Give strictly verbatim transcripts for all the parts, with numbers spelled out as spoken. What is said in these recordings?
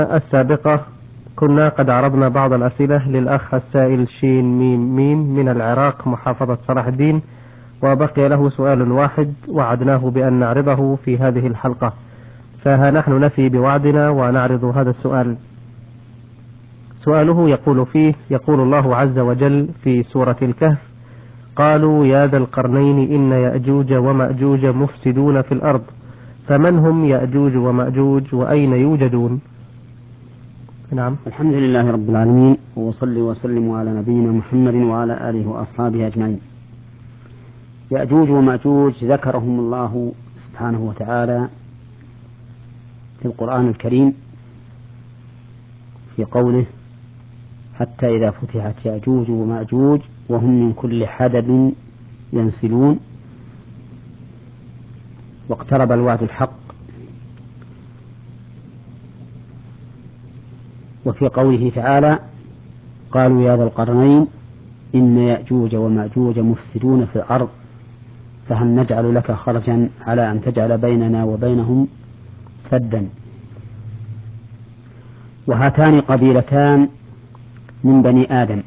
السابقة كنا قد عرضنا بعض الأسئلة للأخ السائل شين ميم ميم من العراق محافظة صلاح الدين، وبقي له سؤال واحد وعدناه بأن نعرضه في هذه الحلقة، فها نحن نفي بوعدنا ونعرض هذا السؤال. سؤاله يقول فيه: يقول الله عز وجل في سورة الكهف: قالوا يا ذا القرنين إن يأجوج ومأجوج مفسدون في الأرض فمن هم يأجوج ومأجوج وأين يوجدون؟ نعم. الحمد لله رب العالمين، وصلي وسلم على نبينا محمد وعلى آله وأصحابه أجمعين. يأجوج ومأجوج ذكرهم الله سبحانه وتعالى في القرآن الكريم في قوله: حتى إذا فتحت يأجوج ومأجوج وهم من كل حدب ينسلون واقترب الوعد الحق. وفي قوله تعالى: قالوا يا ذا القرنين إن يأجوج ومأجوج مفسدون في الأرض فهل نجعل لك خرجا على أن تجعل بيننا وبينهم سدا. وهاتان قبيلتان من بني آدم،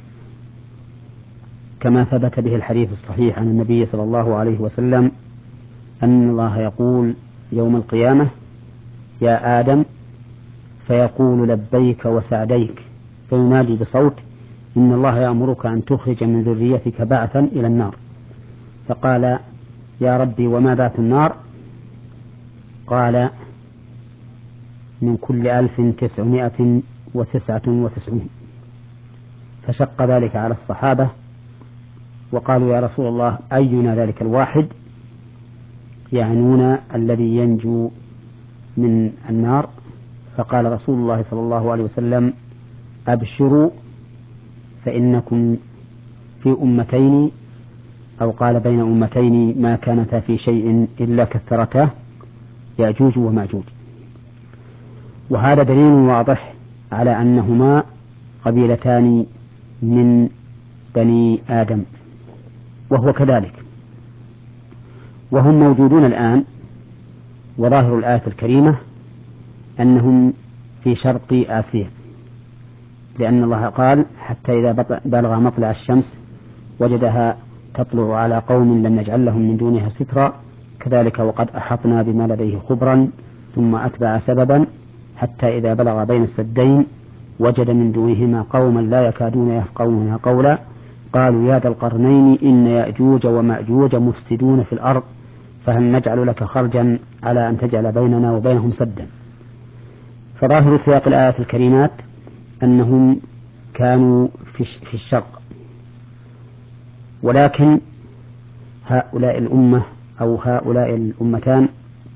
كما ثبت به الحديث الصحيح عن النبي صلى الله عليه وسلم أن الله يقول يوم القيامة: يا آدم، فيقول لبيك وسعديك، فينادي بصوت: إن الله يأمرك أن تخرج من ذريتك بعثا إلى النار. فقال: يا ربي وما بعث النار؟ قال: من كل ألف تسعمائة وتسعة وتسعين. فشق ذلك على الصحابة وقالوا: يا رسول الله أينا ذلك الواحد؟ يعنون الذي ينجو من النار. فقال رسول الله صلى الله عليه وسلم: أبشروا فإنكم في أمتين، أو قال بين أمتين ما كانتا في شيء إلا كثرتاه، يأجوج ومأجوج. وهذا دليل واضح على أنهما قبيلتان من بني آدم، وهو كذلك، وهم موجودون الآن. وظاهر الآية الكريمة أنهم في شرق آسيا، لأن الله قال: حتى إذا بلغ مطلع الشمس وجدها تطلع على قوم لم نجعل لهم من دونها سترا، كذلك وقد أحطنا بما لديه خبرا، ثم أتبع سببا حتى إذا بلغ بين السدين وجد من دونهما قوما لا يكادون يفقهون قولا قالوا يا ذا القرنين إن يأجوج ومأجوج مفسدون في الأرض فهل نجعل لك خرجا على أن تجعل بيننا وبينهم سدا. فظاهر سياق الآيات الكريمات أنهم كانوا في الشرق، ولكن هؤلاء الأمة أو هؤلاء الأمتان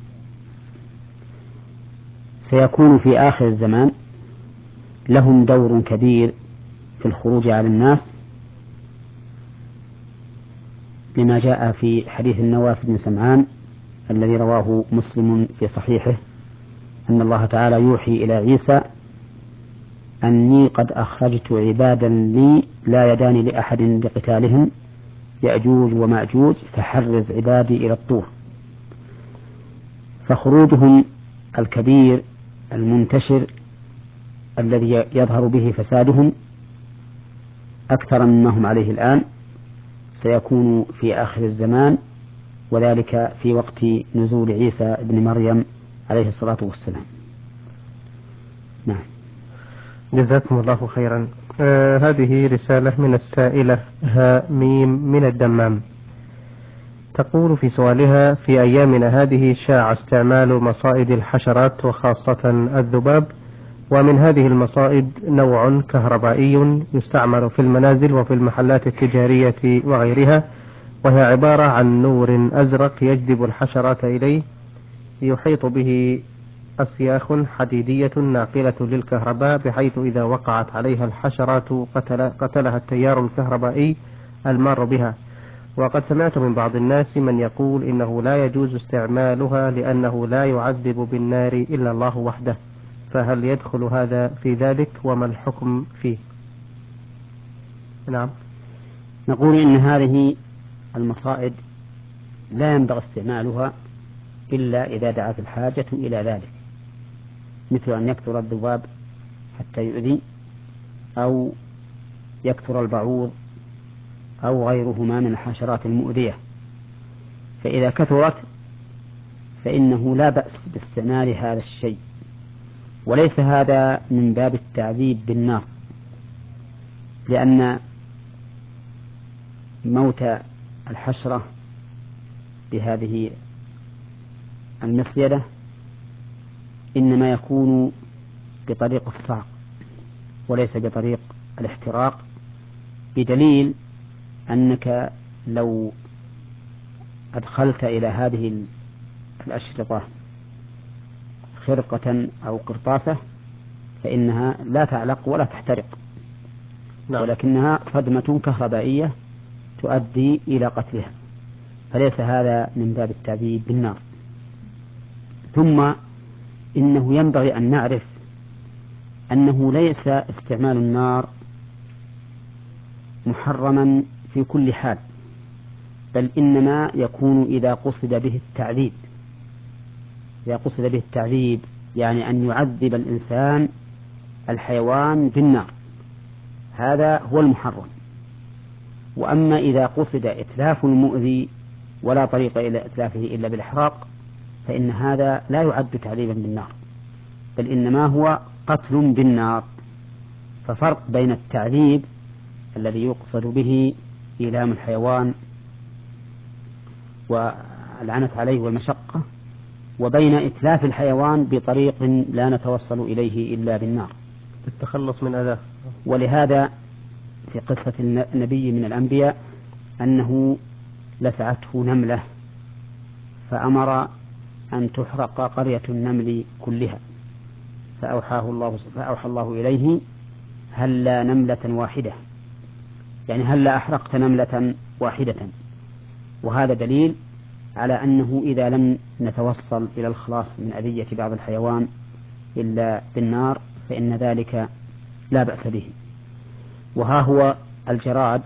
سيكون في آخر الزمان لهم دور كبير في الخروج على الناس، لما جاء في حديث النواس بن سمعان الذي رواه مسلم في صحيحه أن الله تعالى يوحي إلى عيسى: أني قد أخرجت عبادا لي لا يدان لأحد بقتالهم يأجوج ومأجوج فحرز عبادي إلى الطور. فخروجهم الكبير المنتشر الذي يظهر به فسادهم أكثر مما هم عليه الآن سيكون في آخر الزمان، وذلك في وقت نزول عيسى ابن مريم عليه الصلاة والسلام. نعم. جزاكم الله خيرا. آه هذه رسالة من السائلة ها ميم من الدمام، تقول في سؤالها: في أيامنا هذه شاع استعمال مصائد الحشرات وخاصة الذباب، ومن هذه المصائد نوع كهربائي يستعمل في المنازل وفي المحلات التجارية وغيرها، وهي عبارة عن نور أزرق يجذب الحشرات إليه، يحيط به أسياخ حديدية ناقلة للكهرباء، بحيث إذا وقعت عليها الحشرات قتل قتلها التيار الكهربائي المار بها. وقد سمعت من بعض الناس من يقول إنه لا يجوز استعمالها لأنه لا يعذب بالنار إلا الله وحده، فهل يدخل هذا في ذلك وما الحكم فيه؟ نعم. نقول إن هذه المصائد لا ينبغي استعمالها إلا إذا دعت الحاجة إلى ذلك، مثل أن يكثر الذباب حتى يؤذي، أو يكثر البعوض أو غيرهما من الحشرات المؤذية. فإذا كثرت فإنه لا بأس باستعمال هذا الشيء، وليس هذا من باب التعذيب بالنار، لأن موت الحشرة بهذه المصيدة إنما يكون بطريق الصعق وليس بطريق الاحتراق، بدليل أنك لو أدخلت إلى هذه الأشرطة خرقة أو قرطاسة فإنها لا تعلق ولا تحترق، نعم. ولكنها صدمة كهربائية تؤدي إلى قتلها، فليس هذا من باب التعذيب بالنار. ثم إنه ينبغي أن نعرف أنه ليس استعمال النار محرما في كل حال، بل إنما يكون إذا قصد به التعذيب. إذا قصد به التعذيب يعني أن يعذب الإنسان الحيوان بالنار، هذا هو المحرم. وأما إذا قصد إتلاف المؤذي ولا طريق إلى إتلافه إلا بالإحراق فإن هذا لا يعد تعذيبا بالنار، بل إنما هو قتل بالنار. ففرق بين التعذيب الذي يقصد به إيلام الحيوان والعنت عليه والمشقة، وبين إتلاف الحيوان بطريق لا نتوصل إليه إلا بالنار التخلص من أذاه. ولهذا في قصة النبي من الأنبياء أنه لسعته نملة فأمر أن تحرق قرية النمل كلها، فأوحاه الله فأوحى الله إليه هلا نملة واحدة، يعني هلا أحرقت نملة واحدة. وهذا دليل على أنه إذا لم نتوصل إلى الخلاص من أذية بعض الحيوان إلا بالنار فإن ذلك لا بأس به. وها هو الجراد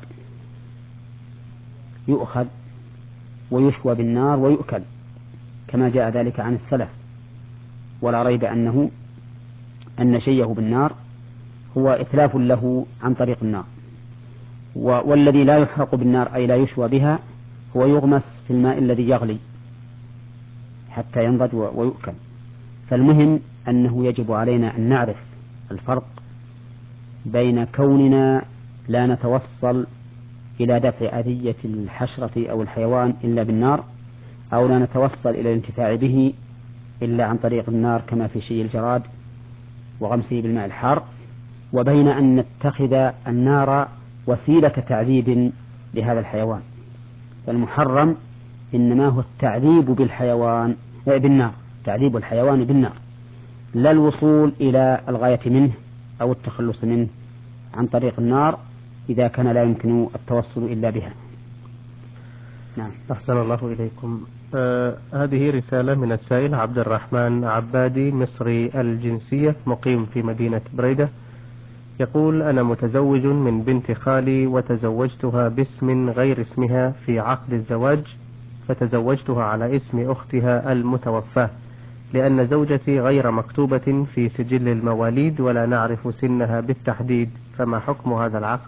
يؤخذ ويشوى بالنار ويؤكل كما جاء ذلك عن السلف، ولا ريب أنه أن شيه بالنار هو إتلاف له عن طريق النار. والذي لا يحرق بالنار أي لا يشوى بها هو يغمس في الماء الذي يغلي حتى ينضج ويؤكل. فالمهم أنه يجب علينا أن نعرف الفرق بين كوننا لا نتوصل إلى دفع أذية الحشرة أو الحيوان إلا بالنار، أو لا نتوصل إلى الانتفاع به إلا عن طريق النار كما في شيء الجراد وغمسه بالماء الحار، وبين أن نتخذ النار وسيلة تعذيب لهذا الحيوان. فالمحرم إنما هو التعذيب بالحيوان بالنار، تعذيب الحيوان بالنار، لا الوصول إلى الغاية منه أو التخلص منه عن طريق النار إذا كان لا يمكن التوصل إلا بها. نعم. أحسن الله إليكم. آه هذه رسالة من السائل عبد الرحمن عبادي مصري الجنسية مقيم في مدينة بريدة، يقول: أنا متزوج من بنت خالي وتزوجتها باسم غير اسمها في عقد الزواج، فتزوجتها على اسم أختها المتوفاة، لأن زوجتي غير مكتوبة في سجل المواليد ولا نعرف سنها بالتحديد، فما حكم هذا العقد؟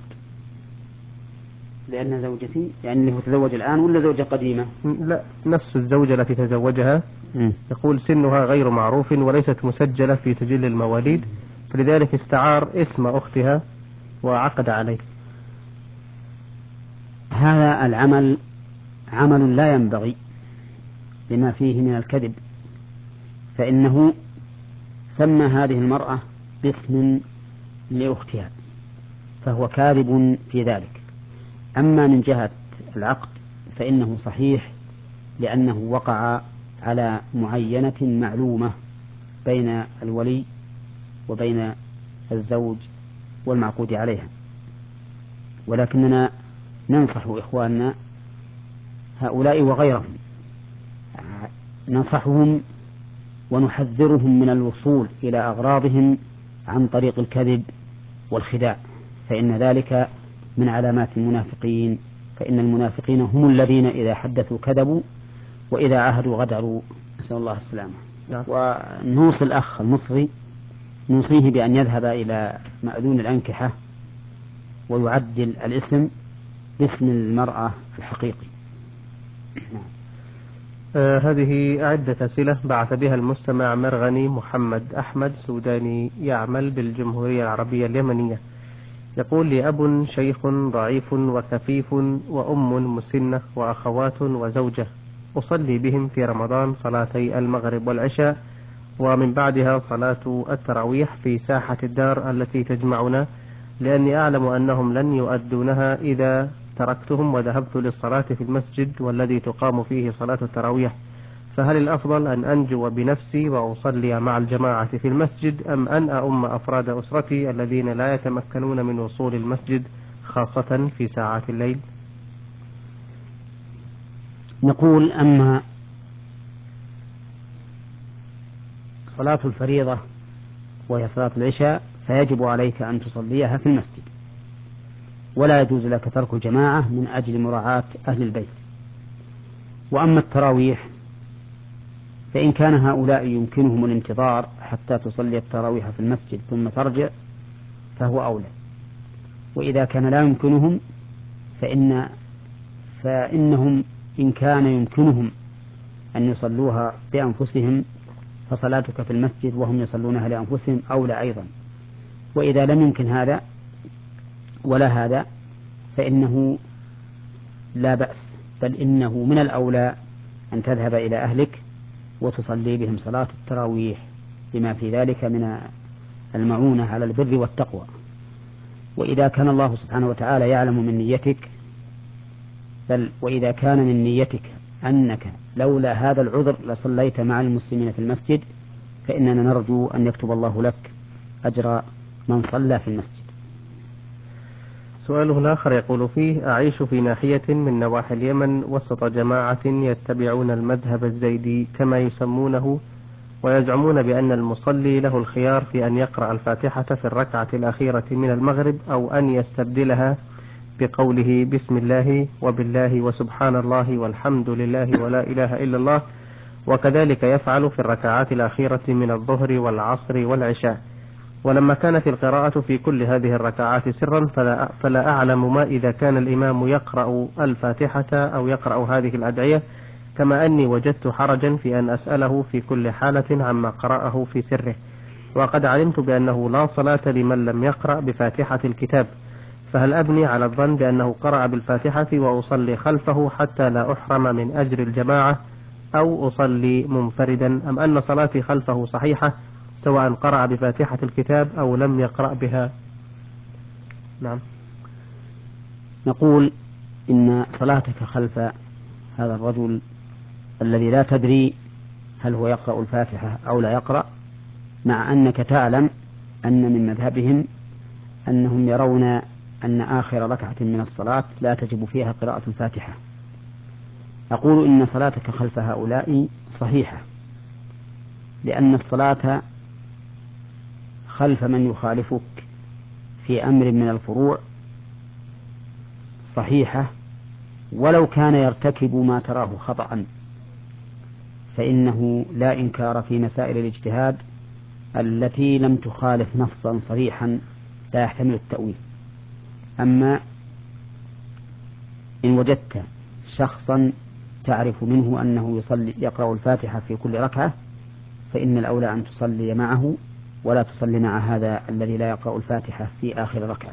لأن زوجتي يعني هو تزوج الآن ولا زوجة قديمة؟ لا، نفس الزوجة التي تزوجها. م. يقول سنها غير معروف وليست مسجلة في سجل المواليد، فلذلك استعار اسم أختها وعقد عليه. هذا العمل عمل لا ينبغي لما فيه من الكذب، فإنه سمى هذه المرأة باسم لأختها فهو كاذب في ذلك. أما من جهة العقد فإنه صحيح، لأنه وقع على معينة معلومة بين الولي وبين الزوج والمعقود عليها. ولكننا ننصح إخواننا هؤلاء وغيرهم، ننصحهم ونحذرهم من الوصول إلى أغراضهم عن طريق الكذب والخداع، فإن ذلك من علامات المنافقين، فإن المنافقين هم الذين إذا حدثوا كذبوا وإذا عهدوا غدروا، نسأل الله السلامة. ونوصي الأخ المصري نوصيه بأن يذهب إلى مأذون الأنكحة ويعدل الاسم باسم المرأة الحقيقي. آه هذه عدة أسئلة بعث بها المستمع مرغني محمد أحمد سوداني يعمل بالجمهورية العربية اليمنية. يقول لي أب شيخ ضعيف وكفيف وأم مسنة وأخوات وزوجة، أصلي بهم في رمضان صلاتي المغرب والعشاء ومن بعدها صلاة التراويح في ساحة الدار التي تجمعنا، لأني أعلم أنهم لن يؤدونها إذا تركتهم وذهبت للصلاة في المسجد والذي تقام فيه صلاة التراويح، فهل الأفضل أن أنجو بنفسي وأصلي مع الجماعة في المسجد أم أن أؤم أفراد أسرتي الذين لا يتمكنون من وصول المسجد خاصة في ساعات الليل؟ نقول أما صلاة الفريضة وهي صلاة العشاء فيجب عليك أن تصليها في المسجد، ولا يجوز لك ترك الجماعة من أجل مراعاة أهل البيت. وأما التراويح فإن كان هؤلاء يمكنهم الانتظار حتى تصلي التراويح في المسجد ثم ترجع فهو أولى، وإذا كان لا يمكنهم فإن فإنهم إن كان يمكنهم أن يصلوها بأنفسهم فصلاتك في المسجد وهم يصلونها لأنفسهم أولى أيضا. وإذا لم يمكن هذا ولا هذا فإنه لا بأس، بل إنه من الأولى أن تذهب إلى أهلك وتصلي بهم صلاة التراويح بما في ذلك من المعونة على البر والتقوى. وإذا كان الله سبحانه وتعالى يعلم من نيتك، بل وإذا كان من نيتك أنك لولا هذا العذر لصليت مع المسلمين في المسجد فإننا نرجو أن يكتب الله لك أجر من صلى في المسجد. سؤاله الآخر يقول فيه: أعيش في ناحية من نواحي اليمن وسط جماعة يتبعون المذهب الزيدي كما يسمونه، ويزعمون بأن المصلي له الخيار في أن يقرأ الفاتحة في الركعة الأخيرة من المغرب أو أن يستبدلها بقوله بسم الله وبالله وسبحان الله والحمد لله ولا إله إلا الله، وكذلك يفعل في الركعات الأخيرة من الظهر والعصر والعشاء. ولما كانت القراءة في كل هذه الركعات سرا فلا, فلا أعلم ما إذا كان الإمام يقرأ الفاتحة أو يقرأ هذه الأدعية، كما أني وجدت حرجا في أن أسأله في كل حالة عما قرأه في سره، وقد علمت بأنه لا صلاة لمن لم يقرأ بفاتحة الكتاب، فهل أبني على الظن بأنه قرأ بالفاتحة وأصلي خلفه حتى لا أحرم من أجر الجماعة، أو أصلي منفردا، أم أن صلاتي خلفه صحيحة سواء قرأ بفاتحة الكتاب أو لم يقرأ بها؟ نعم. نقول إن صلاتك خلف هذا الرجل الذي لا تدري هل هو يقرأ الفاتحة أو لا يقرأ، مع أنك تعلم أن من مذهبهم أنهم يرون أن آخر ركعة من الصلاة لا تجب فيها قراءة الفاتحة. أقول إن صلاتك خلف هؤلاء صحيحة، لأن الصلاة خلف من يخالفك في أمر من الفروع صحيحة، ولو كان يرتكب ما تراه خطأ، فإنه لا إنكار في مسائل الاجتهاد التي لم تخالف نصا صريحا لا يحتمل التأويل. أما إن وجدت شخصا تعرف منه أنه يصلي يقرأ الفاتحة في كل ركعة فإن الأولى أن تصلي معه ولا تصلي مع هذا الذي لا يقرأ الفاتحة في آخر ركعة.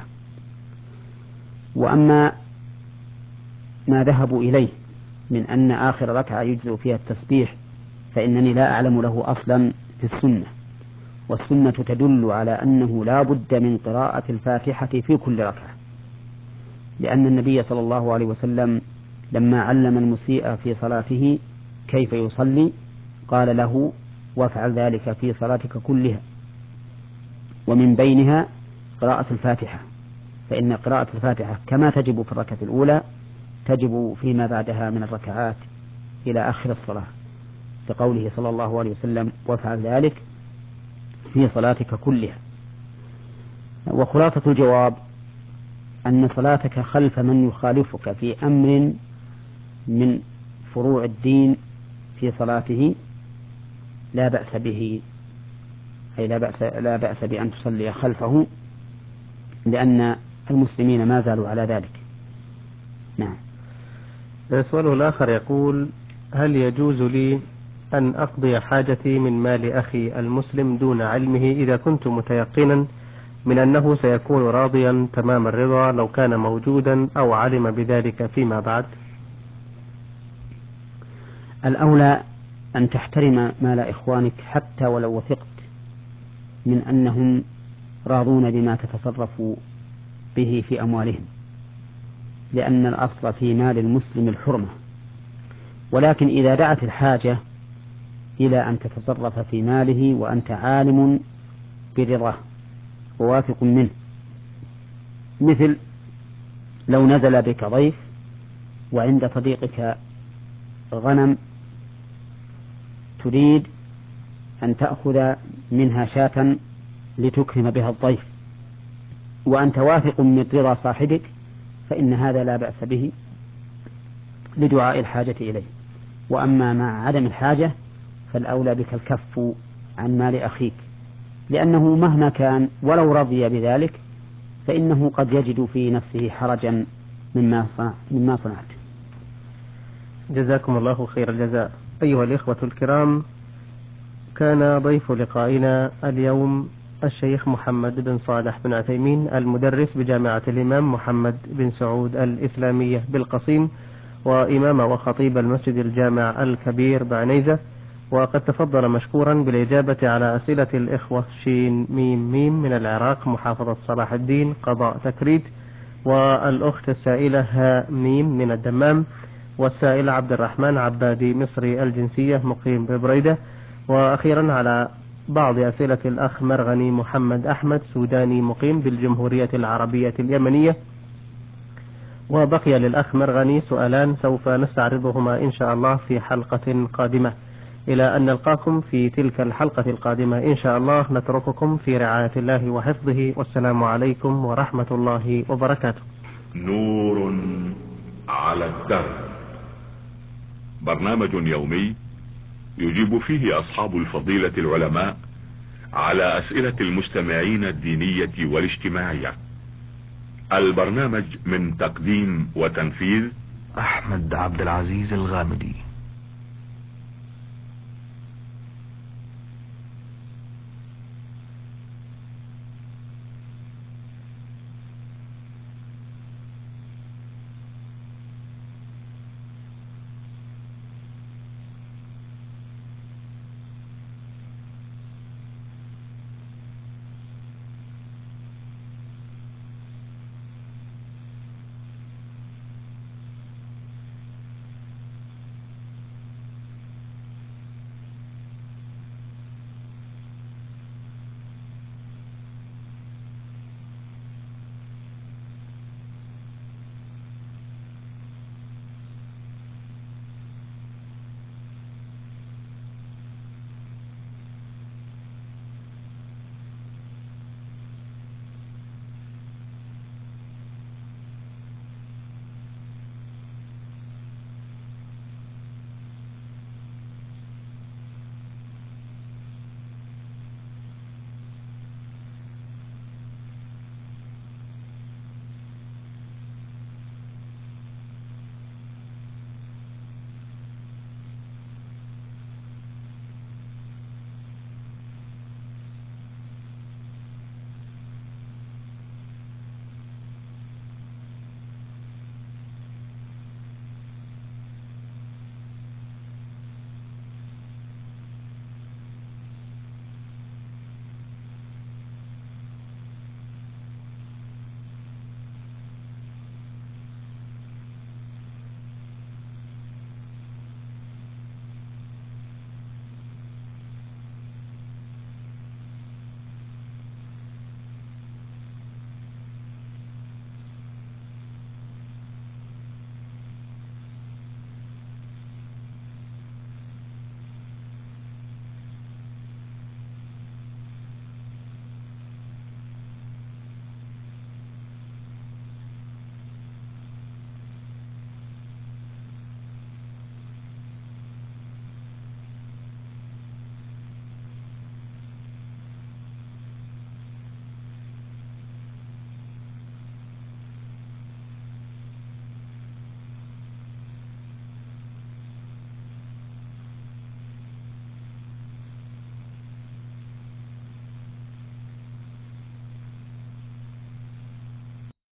وأما ما ذهبوا إليه من أن آخر ركعة يجزئ فيها التسبيح فإنني لا أعلم له أصلا في السنة، والسنة تدل على أنه لا بد من قراءة الفاتحة في كل ركعة، لأن النبي صلى الله عليه وسلم لما علم المسيء في صلاته كيف يصلي قال له: وافعل ذلك في صلاتك كلها، ومن بينها قراءة الفاتحة، فإن قراءة الفاتحة كما تجب في الركعة الأولى تجب فيما بعدها من الركعات إلى آخر الصلاة، كقوله صلى الله عليه وسلم: وافعل ذلك في صلاتك كلها. وخلاصة الجواب أن صلاتك خلف من يخالفك في أمر من فروع الدين في صلاته لا بأس به أي لا بأس, لا بأس بأن تصلي خلفه، لأن المسلمين ما زالوا على ذلك. نعم. سؤاله الآخر يقول: هل يجوز لي أن أقضي حاجتي من مال أخي المسلم دون علمه إذا كنت متيقنا من أنه سيكون راضيا تمام الرضا لو كان موجودا أو علم بذلك فيما بعد؟ الأولى أن تحترم مال إخوانك حتى ولو وثقت من أنهم راضون بما تتصرف به في أموالهم، لأن الأصل في مال المسلم الحرمة. ولكن إذا دعت الحاجة إلى أن تتصرف في ماله وأنت عالم برضاه وواثق منه، مثل لو نزل بك ضيف وعند صديقك غنم تريد أن تأخذ منها شاة لتكرم بها الضيف وأنت واثق من رضا صاحبك، فإن هذا لا بأس به لدعاء الحاجة إليه. وأما مع عدم الحاجة فالأولى بك الكف عن مال أخيك، لأنه مهما كان ولو رضي بذلك فإنه قد يجد في نفسه حرجا مما صنع مما صنعت. جزاكم الله خير الجزاء. أيها الإخوة الكرام، كان ضيف لقائنا اليوم الشيخ محمد بن صالح بن عثيمين، المدرس بجامعة الإمام محمد بن سعود الإسلامية بالقصيم، وإمام وخطيب المسجد الجامع الكبير بعنيزة، وقد تفضل مشكورا بالإجابة على أسئلة الإخوة شين ميم ميم من العراق محافظة صلاح الدين قضاء تكريت، والأخت السائلة ها ميم من الدمام، والسائل عبد الرحمن عبادي مصري الجنسية مقيم ببريدة، وأخيرا على بعض أسئلة الأخ مرغني محمد أحمد سوداني مقيم بالجمهورية العربية اليمنية. وبقي للأخ مرغني سؤالان سوف نستعرضهما إن شاء الله في حلقة قادمة. إلى أن نلقاكم في تلك الحلقة القادمة إن شاء الله، نترككم في رعاية الله وحفظه، والسلام عليكم ورحمة الله وبركاته. نور على الدرب، برنامج يومي يجيب فيه أصحاب الفضيلة العلماء على أسئلة المستمعين الدينية والاجتماعية. البرنامج من تقديم وتنفيذ أحمد عبد العزيز الغامدي.